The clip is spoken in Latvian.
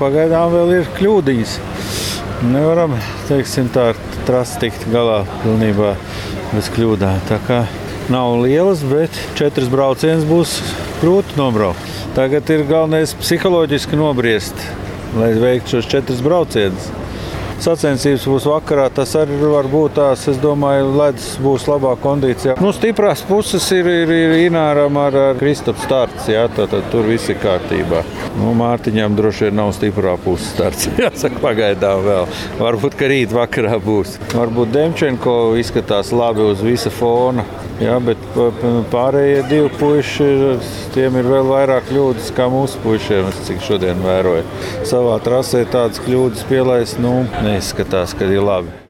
pagaidām vēl ir kļūdīs. Nevaram, teiksim, tā trasa tikt galā pilnībā bez kļūdām. Tā kā nav lielas, bet 4 braucienus būs grūti nobraukt. Tagad ir galvenais psiholoģiski nobriest, lai veiktu šos 4 braucienus. Sacensības būs vakarā, tas arī var būt tās, es domāju, ledus būs labā kondīcijā. Stiprās puses ir Ināram ar Kristapu starts, jā, tad tur viss ir kārtībā. Mārtiņam droši vien nav stiprā puses starts, jāsaka pagaidām vēl. Varbūt, ka rīt vakarā būs. Varbūt Demčenko izskatās labi uz visa fona, jā, bet pārējie 2 puiši, tiem ir vēl vairāk kļūdas kā mūsu puišiem, cik šodien vēroju. Savā trasē tādas kļūdas pielaist, neizskatās, ka ir labi.